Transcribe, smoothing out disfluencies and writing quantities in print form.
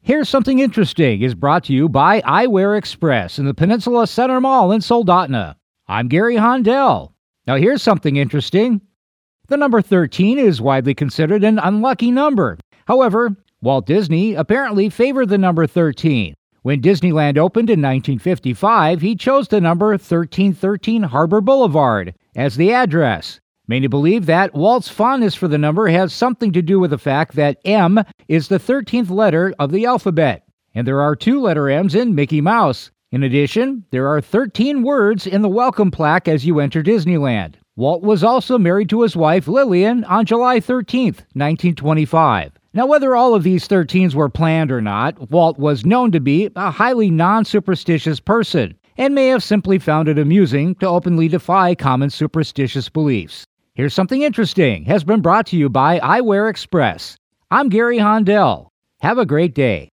Here's Something Interesting is brought to you by Eyewear Express in the Peninsula Center Mall in Soldotna. I'm Gary Hondell. Now here's something interesting. The number 13 is widely considered an unlucky number. However, Walt Disney apparently favored the number 13. When Disneyland opened in 1955, he chose the number 1313 Harbor Boulevard as the address. Many believe that Walt's fondness for the number has something to do with the fact that M is the 13th letter of the alphabet, and there are 2 letter M's in Mickey Mouse. In addition, there are 13 words in the welcome plaque as you enter Disneyland. Walt was also married to his wife Lillian on July 13th, 1925. Now, whether all of these 13s were planned or not, Walt was known to be a highly non-superstitious person and may have simply found it amusing to openly defy common superstitious beliefs. Here's Something Interesting has been brought to you by Eyewear Express. I'm Gary Hondell. Have a great day.